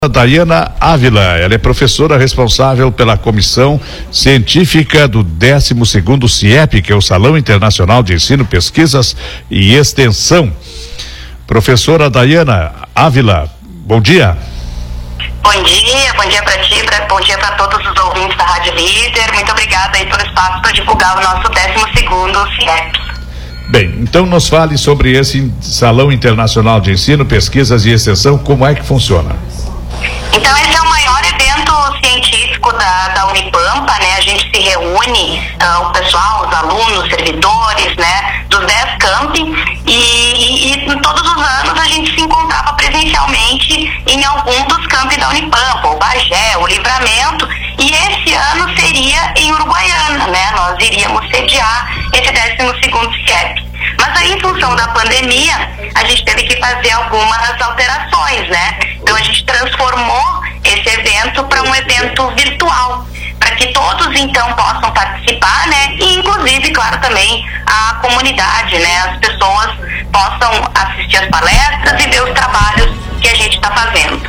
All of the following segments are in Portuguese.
Dayana Ávila, ela é professora responsável pela Comissão Científica do 12º CIEP, que é o Salão Internacional de Ensino, Pesquisas e Extensão. Professora Dayana Ávila, bom dia. Bom dia para ti, bom dia para todos os ouvintes da Rádio Líder. Muito obrigada aí pelo espaço para divulgar o nosso 12º CIEP. Bem, então nos fale sobre esse Salão Internacional de Ensino, Pesquisas e Extensão, como é que funciona? Então esse é o maior evento científico da Unipampa, né? A gente se reúne, o pessoal, os alunos, servidores, né? Dos 10 campi e todos os anos a gente se encontrava presencialmente em algum dos campi da Unipampa, o Bagé, o Livramento, e esse ano seria em Uruguaiana, né? Nós iríamos sediar esse 12º CIEP. Mas aí, em função da pandemia, a gente teve que fazer algumas alterações, né? Então a gente transformou esse evento para um evento virtual, para que todos então possam participar, né? E inclusive, claro, também a comunidade, né? As pessoas possam assistir as palestras e ver os trabalhos que a gente está fazendo.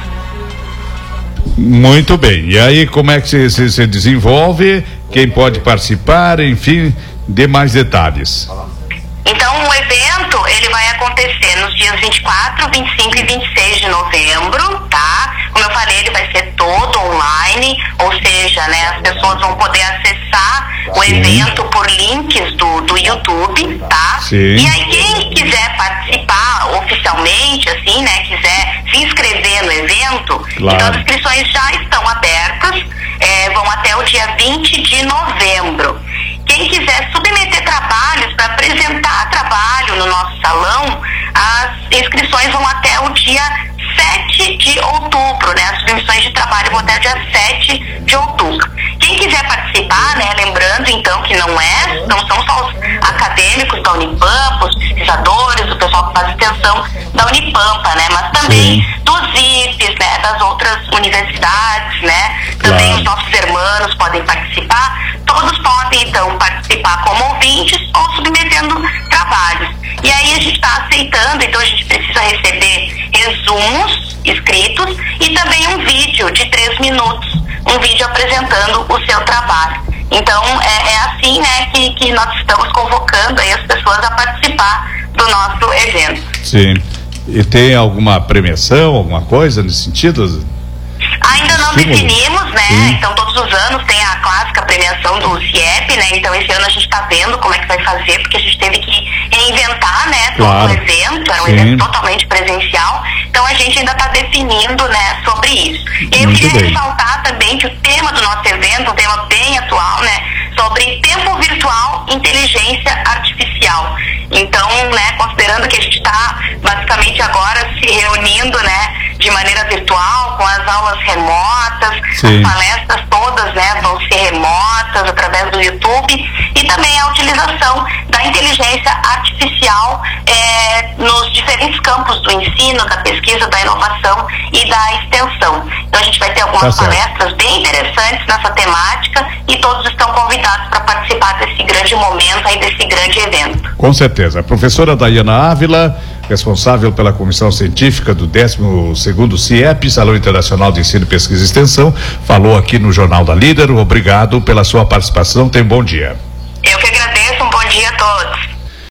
Muito bem. E aí, como é que se desenvolve? Quem pode participar? Enfim, dê mais detalhes. Então, o evento, ele vai acontecer nos dias 24, 25 e 26 de novembro, tá? Como eu falei, ele vai ser todo online, ou seja, né, as pessoas vão poder acessar o evento por links do YouTube, tá? Sim. E aí, quem quiser participar oficialmente, assim, né, quiser se inscrever no evento, claro. Então as inscrições já estão abertas, vão até o dia 20 de novembro. Quem quiser submeter trabalhos para apresentar trabalho no nosso salão, as inscrições vão até o dia 7 de outubro, né? As submissões de trabalho vão até o dia 7 de outubro. Quem quiser participar, né? Lembrando então que não são só os acadêmicos da Unipampa, os pesquisadores, o pessoal que faz extensão da Unipampa, né? Mas também dos IFES, né? Das outras universidades, né? Também claro. Os nossos irmãos podem participar. Todos podem, então, participar como ouvintes ou submetendo trabalhos. E aí a gente está aceitando, então a gente precisa receber resumos escritos e também um vídeo de 3 minutos, um vídeo apresentando o seu trabalho. Então, é assim, né, que nós estamos convocando aí as pessoas a participar do nosso evento. Sim. E tem alguma premiação, alguma coisa nesse sentido? Ainda não definimos, né? Sim. Então todos os anos tem a clássica premiação do CIEP, né? Então esse ano a gente está vendo como é que vai fazer, porque a gente teve que reinventar, né? Todo o evento, era um evento totalmente presencial, então a gente ainda está definindo, né? Sobre isso. E eu queria ressaltar também que o tema do nosso evento, um tema bem atual, né? Sobre tempo virtual, inteligência artificial. Então, né? Considerando que a gente está basicamente agora se reunindo, né? De maneira virtual, com as aulas remotas, as palestras todas, né, vão ser remotas através do YouTube, e também a utilização da inteligência artificial nos diferentes campos do ensino, da pesquisa, da inovação e da extensão. Então a gente vai ter algumas palestras bem interessantes nessa temática e todos estão convidados para participar desse grande momento aí, desse grande evento. Com certeza. A professora Dayana Ávila, responsável pela Comissão Científica do 12º CIEP, Salão Internacional de Ensino, Pesquisa e Extensão, falou aqui no Jornal da Líder. Obrigado pela sua participação. Tenha um bom dia. Eu que agradeço. Um bom dia a todos.